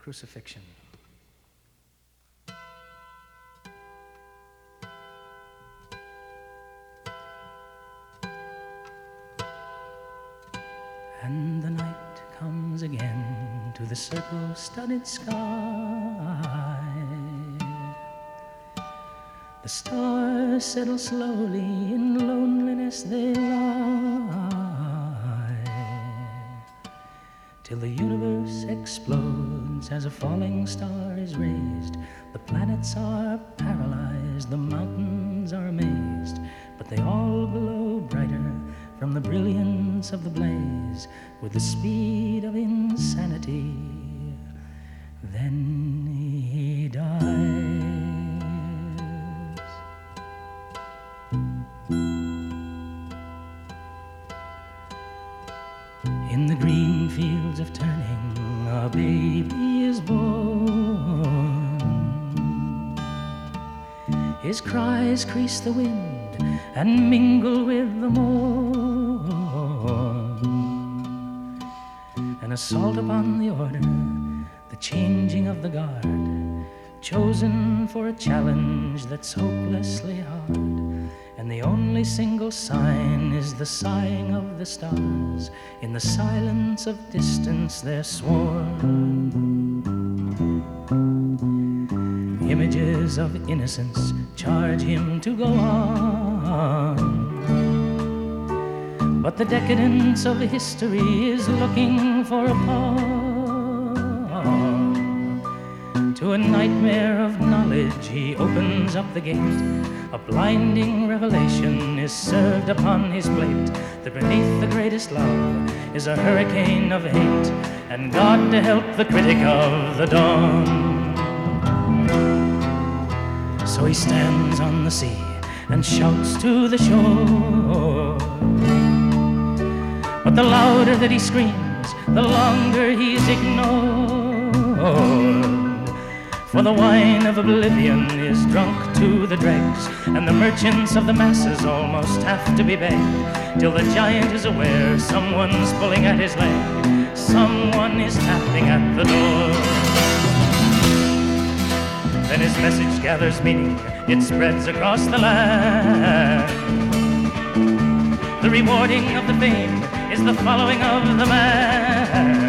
Crucifixion. And the night comes again to the circle-studded sky. The stars settle slowly, in loneliness they lie, till the universe explodes as a falling star is raised. The planets are paralyzed, the mountains are amazed, but they all glow brighter from the brilliance of the blaze, with the speed of insanity. Then he dies. In the green fields of turning, a baby is born. His cries crease the wind and mingle with the morn. An assault upon the order, the changing of the guard, chosen for a challenge that's hopelessly hard. And the only single sign is the sighing of the stars. In the silence of distance they're sworn. Images of innocence charge him to go on. But the decadence of history is looking for a pawn. To a nightmare of knowledge he opens up the gate. A blinding revelation is served upon his plate, that beneath the greatest love is a hurricane of hate, and God to help the critic of the dawn. So he stands on the sea and shouts to the shore. But the louder that he screams, the longer he's ignored. For the wine of oblivion is drunk to the dregs, and the merchants of the masses almost have to be begged, till the giant is aware someone's pulling at his leg. Someone is tapping at the door. Then his message gathers meaning, it spreads across the land. The rewarding of the fame is the following of the man.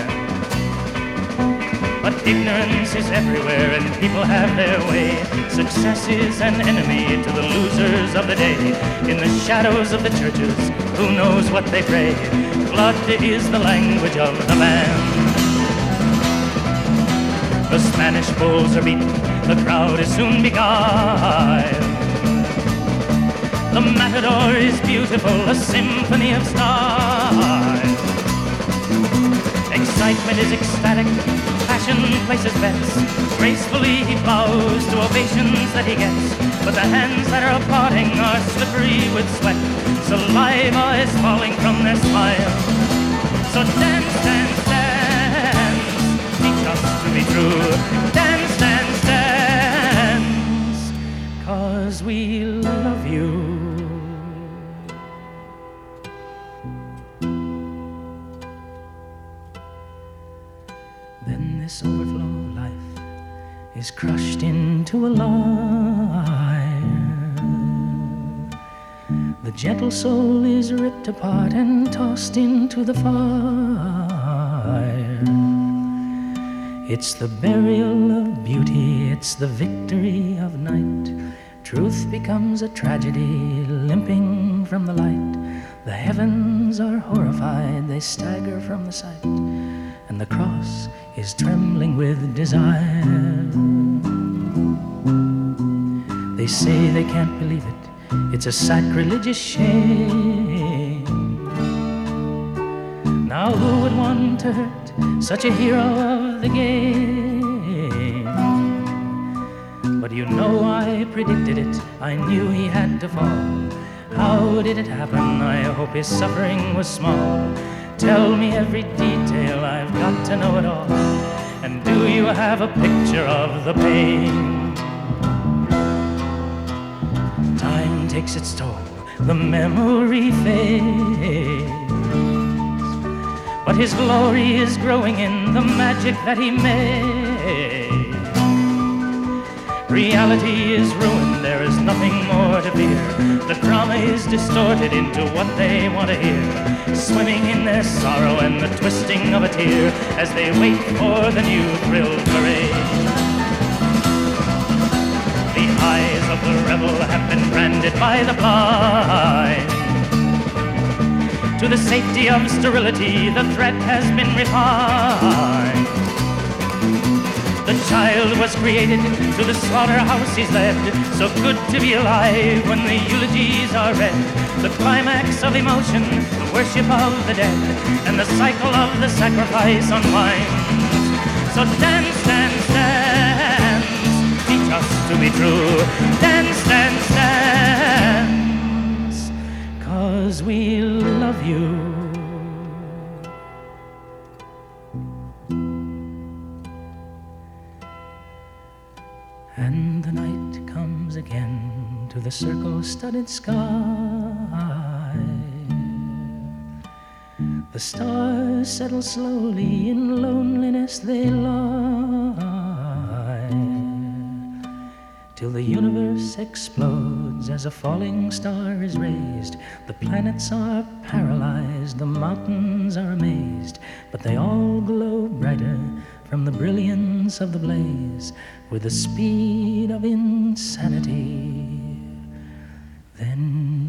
But ignorance is everywhere and people have their way. Success is an enemy to the losers of the day. In the shadows of the churches, who knows what they pray? Blood is the language of the man. The Spanish bulls are beaten, the crowd is soon beguiled. The matador is beautiful, a symphony of style. Excitement is ecstatic, passion places bets. Gracefully he bows to ovations that he gets. But the hands that are applauding are slippery with sweat. Saliva is falling from their smiles. So dance, dance, dance, teach us to be true. Dance, dance, dance, 'cause we love you. Then this overflow of life is crushed into a lie. The gentle soul is ripped apart and tossed into the fire. It's the burial of beauty, it's the victory of night. Truth becomes a tragedy, limping from the light. The heavens are horrified, they stagger from the sight, and the cross is trembling with desire. They say they can't believe it, it's a sacrilegious shame. Now who would want to hurt such a hero of the game? But you know I predicted it, I knew he had to fall. How did it happen? I hope his suffering was small. Tell me every detail, I've got to know it all. And do you have a picture of the pain? Time takes its toll, the memory fades, but his glory is growing in the magic that he made. parade. Reality is ruined, there is nothing more to fear. The drama is distorted into what they want to hear, swimming in their sorrow and the twisting of a tear as they wait for the new thrill parade. The eyes of the rebel have been branded by the blind. To the safety of sterility, the threat has been refined. The child was created, to the slaughterhouse he's led. So good to be alive when the eulogies are read. The climax of emotion, the worship of the dead, and the cycle of the sacrifice unwinds. So dance, dance, dance, teach us to be true. Dance, dance, dance, 'cause we love you. And the night comes again to the circle-studded sky. The stars settle slowly, in loneliness they lie, till the universe explodes as a falling star is raised. The planets are paralyzed, the mountains are amazed, but they all glow brighter from the brilliance of the blaze, with the speed of insanity. Then